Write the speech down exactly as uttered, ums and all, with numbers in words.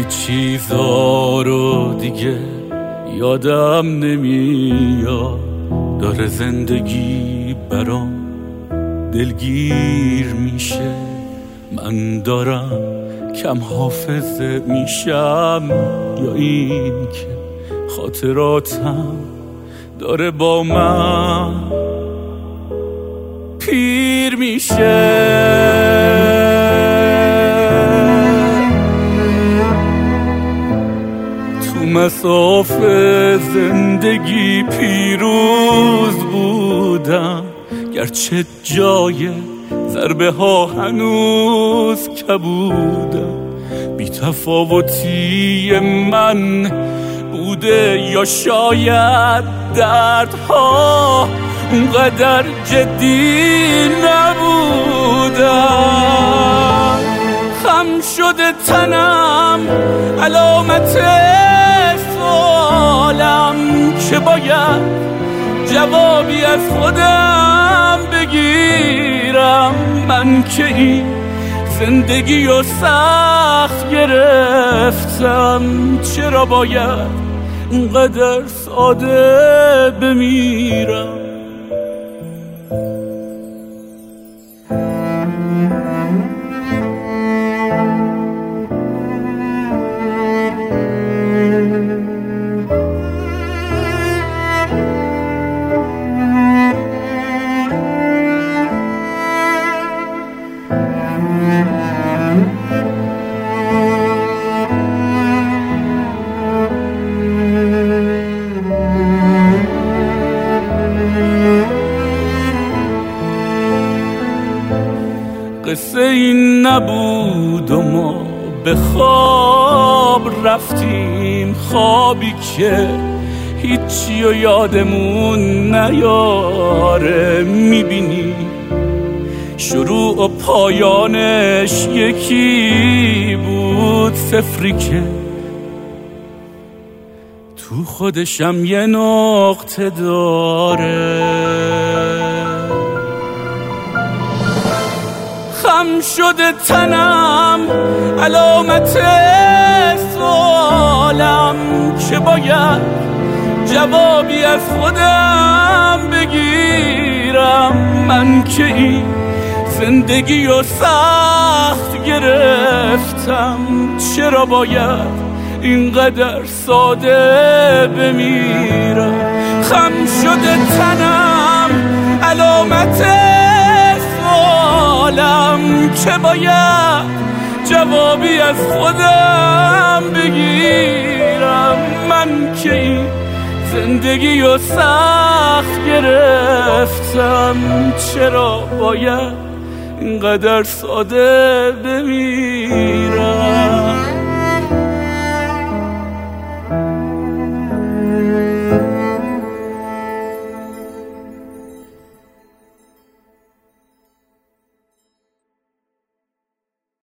خیلی چیزا رو دیگه یادم نمیاد، داره زندگی برام دلگیر میشه. من دارم کم حافظه میشم یا این که خاطراتم داره با من پیر میشه. تو مسافه زندگی پیروز بودم، گرچه جای ضربه ها هنوز کبودم. بی تفاوتی من بوده یا شاید دردها اونقدر جدی نبودم. خم شده تنم علامت سوالم که باید جوابی از خودم بگیرم. من که این زندگی رو سخت گرفتم، چرا باید اینقدر ساده بمیرم؟ قصه این نبود و ما به خواب رفتیم، خوابی که هیچی و یادمون نیاره. میبینی شروع و پایانش یکی بود، صفری که تو خودشم یه نقطه داره. خم شده تنم علامت سوالم که باید جوابی از خودم بگیرم. من که این زندگی رو سخت گرفتم، چرا باید اینقدر ساده بمیرم؟ خم شده تنم علامت سوالم که باید جوابی از خودم بگیرم. من که این زندگی رو سخت گرفتم، چرا باید اینقدر ساده بمیرم؟